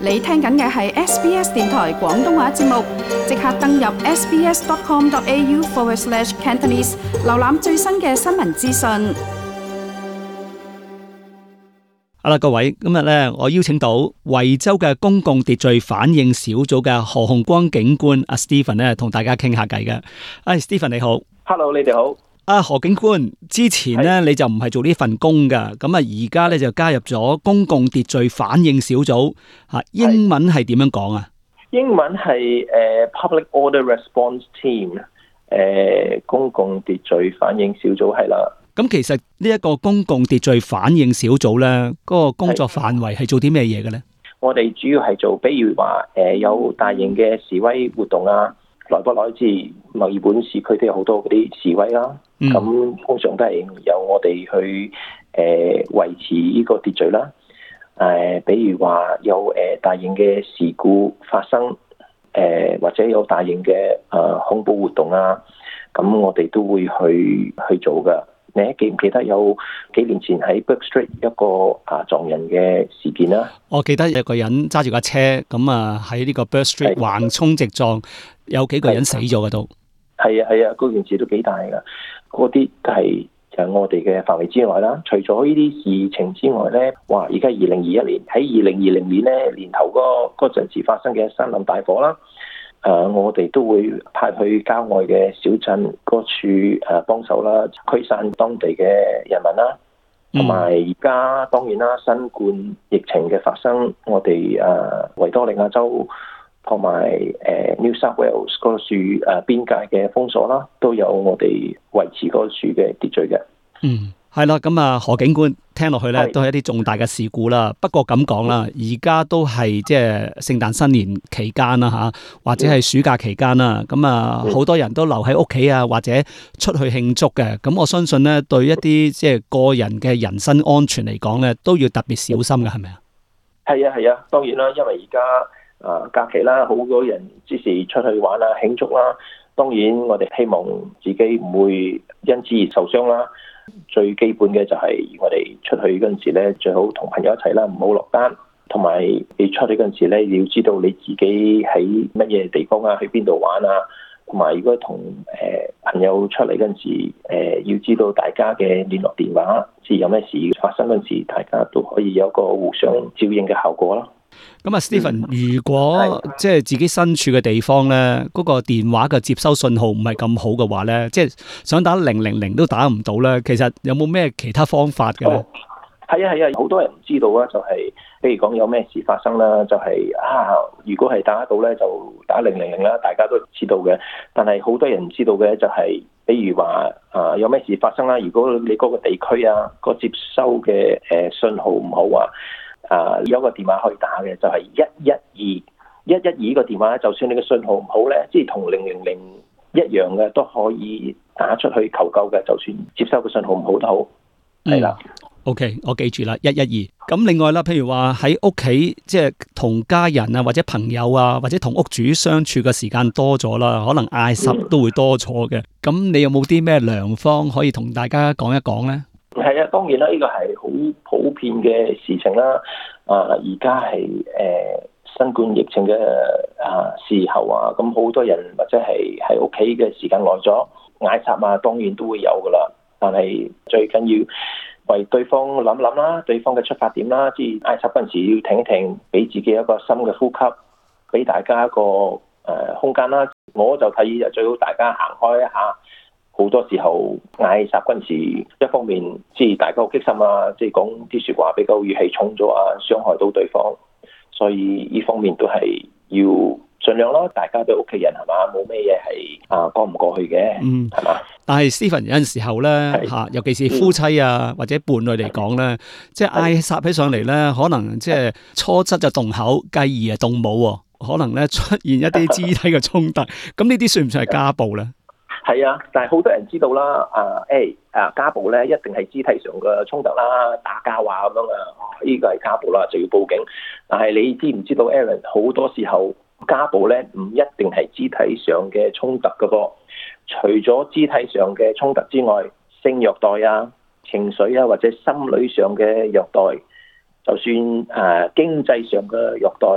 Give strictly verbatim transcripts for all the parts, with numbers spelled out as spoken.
你聽緊嘅係 S B S 電台廣東話節目，即刻登入 sbs.com.au forward slash Cantonese， 瀏覽最新嘅新聞資訊。 好啦，各位，今日咧，我邀請到惠州嘅公共秩序反應小組嘅何鴻光警官阿 Stephen 咧，同大家傾下偈嘅。哎 ，Stephen 你好 ，Hello， 你哋好。 啊，何警官，之前咧你就唔係做呢份工噶，咁啊而家咧就加入咗公共秩序反應小組，吓英文係點樣講啊？ 英文係誒、uh, Public Order Response Team， 誒、uh, 公共秩序反應小組係啦。 咁其實呢一個公共秩序反應小組咧，嗰個工作範圍係做啲咩嘢嘅咧？ 我哋主要係做，比如話誒、呃、有大型嘅示威活動啊，來不來自墨爾本市區都有好多嗰啲示威啦。咁、嗯、通常都係由我哋去誒維、呃、持呢個秩序啦。誒、呃，比如話有誒、呃、大型嘅事故發生，誒、呃、或者有大型嘅誒、呃、恐怖活動啊，咁我哋都會去去做噶。你記唔記得有幾年前喺 Bourke Street 一個啊撞人嘅事件啦？ 我記得有個人揸住架車，咁啊喺呢個 Bourke Street 橫衝直撞，有幾個人死咗嘅都。係啊係啊，嗰件事都幾大噶。嗰啲係就係我哋嘅範圍之外啦。除咗呢啲事情之外咧，哇！而家二零二一年喺二零二零年咧年頭嗰嗰陣時發生嘅山林大火啦。誒、呃，我哋都會派去郊外嘅小鎮嗰處誒幫手啦，驅散當地嘅人民啦。同埋而家當然啦，新冠疫情嘅發生，我哋誒、呃、維多利亞州同埋誒 New South Wales 嗰處誒邊界嘅封鎖啦，都有我哋維持嗰處嘅秩序嘅。嗯。 係啦，咁啊何警官聽落去咧，都係一啲重大嘅事故啦。不過咁講啦，而家都係即係聖誕新年期間啦吓，或者係暑假期間啦。咁啊，好多人都留喺屋企啊，或者出去慶祝嘅。咁我相信咧，對一啲即係個人嘅人身安全嚟講咧，都要特別小心嘅，係咪啊？ 係啊係啊，當然啦，因為而家啊假期啦，好多人之時出去玩啊慶祝啦。當然我哋希望自己唔會因此而受傷啦。最基本嘅就係我哋出去嗰陣時咧，最好同朋友一齊啦，唔好落單。同埋你出去嗰陣時咧，你要知道你自己喺乜嘢地方啊，去邊度玩啊。同埋如果同誒朋友出嚟嗰陣時，誒、呃、要知道大家嘅聯絡電話，即係有咩事發生嗰陣時，大家都可以有個互相照應嘅效果啦。 咁啊 ，Stephen，如果即係自己身處嘅地方咧，嗰個電話嘅接收信號唔係咁好嘅話咧，即係想打零零零都打唔到咧，其實有冇咩其他方法嘅咧？ 係啊係啊，好多人唔知道啊，就係譬如講有咩事發生啦，就係啊，如果係打得到咧，就打零零零啦，大家都知道嘅。但係好多人唔知道嘅就係，比如話啊，有咩事發生啦，如果你嗰個地區啊，個接收嘅誒信號唔好啊。啊，有個電話可以打嘅就係一一二一一二呢個電話，就算你嘅信號唔好咧，即係同零零零一樣嘅，都可以打出去求救嘅。就算接收嘅信號唔好都好，係啦。 OK， 我記住啦，一一二。咁另外啦，譬如話喺屋企，即係同家人啊，或者朋友啊，或者同屋主相處嘅時間多咗啦，可能嗌霎都會多咗嘅。咁、嗯、你有冇啲咩良方可以同大家講一講咧？ 係啊，當然啦，呢個係好普遍嘅事情啦。啊，而家係誒新冠疫情嘅啊時候啊，咁好多人或者係喺屋企嘅時間耐咗，嗌霎啊，當然都會有噶啦。但係最緊要為對方諗諗啦，對方嘅出發點啦，即係嗌霎嗰陣時要停一停，俾自己一個深嘅呼吸，俾大家一個誒、呃、空間啦。我就提議就最好大家行開一下。好多時候嗌霎嗰陣時，一方面即係大家好激心啊，即係講啲説話比較語氣重咗啊，傷害到對方，所以呢方面都係要盡量咯。大家都屋企人係嘛，冇咩嘢係啊講唔過去嘅，嗯係嘛。 但係 Stephen 有陣時候咧嚇，尤其是夫妻啊、嗯、或者伴侶嚟講咧，即係嗌霎起上嚟咧，可能即係初七就動口，繼而係動武喎，可能咧出現一啲肢體嘅衝突，咁呢啲算唔算係家暴咧？ 係啊，但係好多人知道啦，啊誒啊家暴咧一定係肢體上嘅衝突啦，打交啊咁樣啊，呢個係家暴啦，就要報警。但係你知唔知道 Aaron 好多時候家暴咧唔一定係肢體上嘅衝突㗎噃，除咗肢體上嘅衝突之外，性虐待啊、情緒啊或者心理上嘅虐待，就算誒經濟上嘅虐待，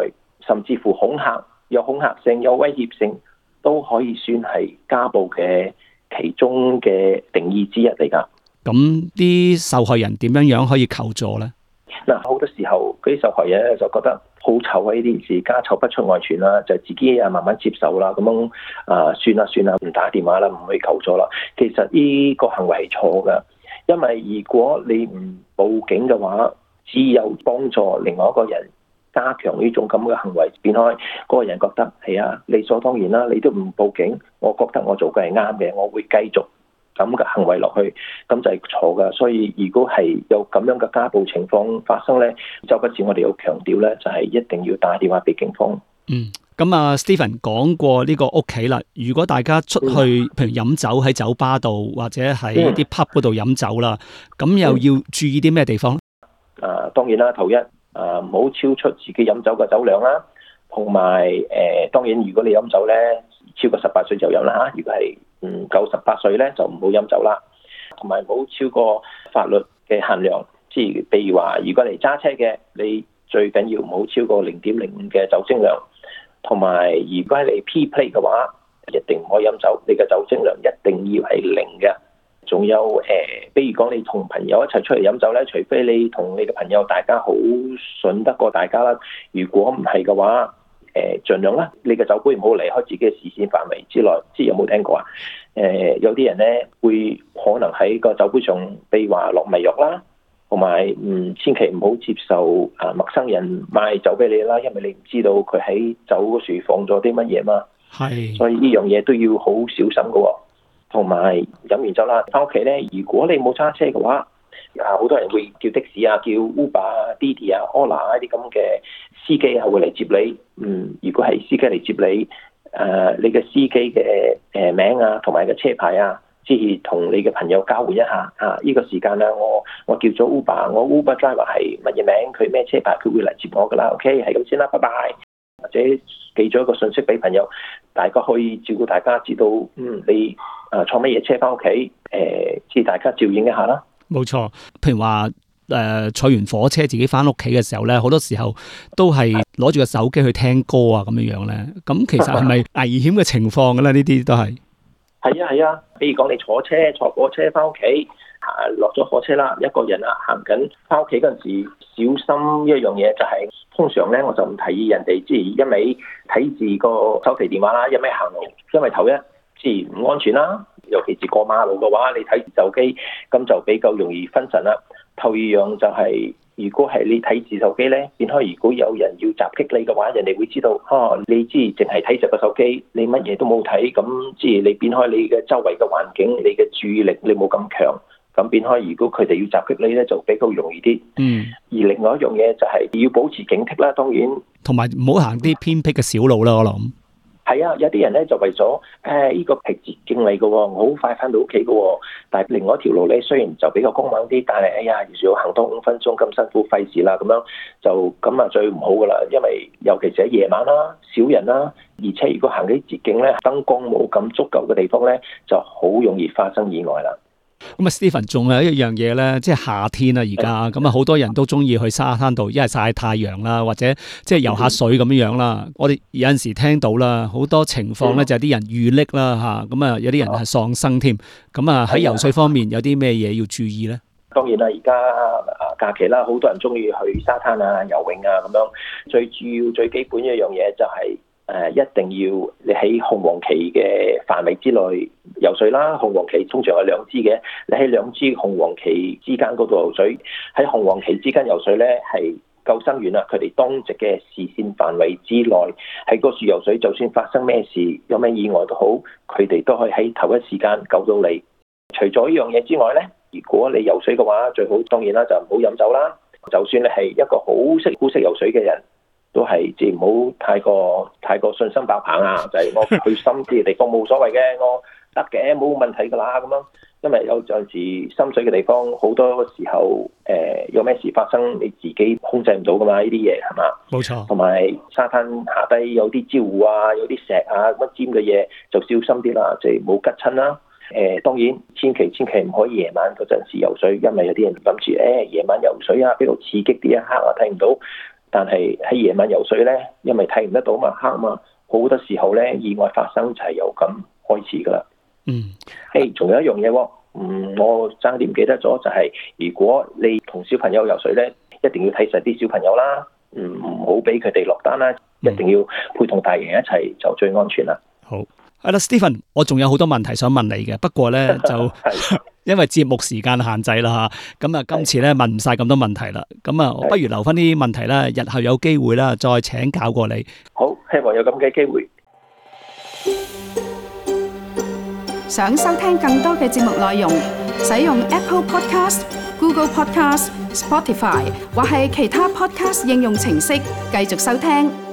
甚至乎恐嚇，有恐嚇性、有威脅性，都可以算係家暴嘅其中嘅定義之一嚟㗎。 咁啲受害人點樣樣可以求助咧？ 嗱，好多時候嗰啲受害人咧就覺得好醜啊！呢啲事家醜不出外傳啦，就自己啊慢慢接受啦，咁樣啊算啦算啦，唔打電話啦，唔去求助啦。其實呢個行為係錯㗎，因為如果你唔報警嘅話，只有幫助另外一個人加強呢種咁嘅行為，變開嗰個人覺得係啊理所當然啦，你都唔報警，我覺得我做嘅係啱嘅，我會繼續咁嘅行為落去，咁就係錯噶。所以如果係有咁樣嘅家暴情況發生咧，周不時我哋要強調咧，就係一定要打電話俾警方。 嗯，咁啊 Stephen 講過呢個屋企啦，如果大家出去，譬如飲酒喺酒吧度或者喺啲 pub 嗰度飲酒啦，咁又要注意啲咩地方咧？ 啊，當然啦，頭一啊，唔好超出自己飲酒嘅酒量啦，同埋誒，當然如果你飲酒咧，超過十八歲就飲啦嚇，如果係嗯夠十八歲咧，就唔好飲酒啦，同埋唔好超過法律嘅限量，即係譬如話，如果你揸車嘅，你最緊要唔好超過零點零五嘅酒精量，同埋如果係你 P play 嘅話，一定唔可以飲酒，你嘅酒精量一定要係零嘅。仲有誒，比如講你同朋友一齊出嚟飲酒咧，除非你同你嘅朋友大家好信得過大家啦，如果唔係嘅話，誒盡量啦，你嘅酒杯唔好離開自己嘅視線範圍之內。知有冇聽過啊？誒有啲人咧會可能喺個酒杯上，譬如話落迷藥啦，同埋嗯千祈唔好接受啊陌生人賣酒俾你啦，因為你唔知道佢喺酒嗰處放咗啲乜嘢嘛。係，所以呢樣嘢都要好小心㗎喎。同埋飲完酒啦，翻屋企咧，如果你冇揸車嘅話，啊好多人會叫的士啊、叫 Uber 啊、Didi 啊、Ola 啊啲咁嘅司機啊會嚟接你。嗯，如果係司機嚟接你，誒、呃、你嘅司機嘅誒名啊，同埋個車牌啊，即係同你嘅朋友交換一下。啊，呢、這個時間啊，我我叫咗 Uber，我 Uber driver 係乜嘢名，佢咩車牌，佢會嚟接我噶啦。OK，係咁先啦，拜拜。或者寄咗一個信息俾朋友，大家可以照顧大家，知道嗯你啊坐乜嘢車翻屋企，誒、呃，即係大家照應一下啦。冇錯， 譬如話誒、呃、坐完火車自己翻屋企嘅時候咧，好多時候都係攞住個手機去聽歌啊咁樣樣咧。咁其實係咪危險嘅情況嘅咧？呢啲都係。 係啊係啊，比如講你坐車坐火車翻屋企，啊落咗火車啦，一個人啊行緊翻屋企嗰陣時，小心一樣嘢就係、是。通常咧，我就唔提議人哋即係一味睇住個手提電話啦，一味行路，因為頭一即係唔安全啦。尤其是過馬路嘅話，你睇住手機，咁就比較容易分神啦。頭二樣就係、是，如果係你睇住手機咧，變開如果有人要襲擊你嘅話，人哋會知道，哦、啊，你知淨係睇住個手機，你乜嘢都冇睇，咁即係你變開你嘅周圍嘅環境，你嘅注意力你冇咁強。咁變開，如果佢哋要襲擊你咧，就比較容易啲。嗯。而另外一樣嘢就係要保持警惕啦，當然。同埋唔好行啲偏僻嘅小路啦，我諗。係啊，有啲人咧就為咗誒呢個係捷徑嚟嘅喎，我好快翻到屋企嘅喎。但係另外一條路咧，雖然就比較光猛啲，但係哎呀，要行多五分鐘咁辛苦，費事啦咁樣，就咁啊最唔好噶啦。因為尤其是喺夜晚啦、少人啦，而且如果行啲捷徑咧，燈光冇咁足夠嘅地方咧，就好容易發生意外啦。 咁啊 Stephen 仲有一樣嘢咧，即係夏天啊，而家咁啊，好多人都中意去沙灘度，一係曬太陽啦，或者即係游下水咁樣樣啦。我哋有陣時聽到啦，好多情況咧就係啲人遇溺啦吓，咁啊有啲人係喪生添。咁啊喺游水方面有啲咩嘢要注意咧？ 當然啦，而家啊假期啦，好多人中意去沙灘啊、游泳啊咁樣。最主要、最基本一樣嘢就係、是。誒一定要你喺紅黃旗嘅範圍之內游水啦，紅黃旗通常有兩支嘅，你喺兩支紅黃旗之間嗰度游水，喺紅黃旗之間游水咧係救生員啊，佢哋當值嘅視線範圍之內喺嗰處游水，就算發生咩事，有咩意外都好，佢哋都可以喺頭一時間救到你。除咗呢樣嘢之外咧，如果你游水嘅話，最好當然啦就唔好飲酒啦，就算你係一個好識好識游水嘅人。都係即係唔好太過太過信心爆棚啊！就係、是、我去深啲嘅地方冇所謂嘅，我得嘅冇問題噶啦咁樣。因為有陣時深水嘅地方，好多時候誒、呃、有咩事發生，你自己控制唔到噶嘛？呢啲嘢係嘛？冇錯。同埋沙灘下低有啲礁瑚啊，有啲石啊，乜尖嘅嘢就小心啲啦，就冇吉親啦。誒、呃、當然千祈千祈唔可以夜晚嗰陣時游水，因為有啲人諗住誒夜晚游水啊，比較刺激啲一刻啊睇唔到。 但係喺夜晚游水咧，因為睇唔得到嘛，黑嘛，好多時候咧意外發生就係由咁開始噶啦。 嗯， 誒，仲有一樣嘢喎，嗯，我爭啲唔記得咗，就係、是、如果你同小朋友游水咧，一定要睇實啲小朋友啦，唔好俾佢哋落單啦，一定要陪同大人一齊就最安全啦。 好，係啦 ，Stephen，我仲有好多問題想問你嘅，不過咧就因為節目時間限制啦吓，咁啊今次咧問唔晒咁多問題啦，咁啊我不如留翻啲問題啦，日後有機會啦再請教過你。 好，希望有咁嘅機會。 想收聽更多嘅節目內容，使用 Apple Podcast、Google Podcast、Spotify 或係其他 Podcast 應用程式繼續收聽。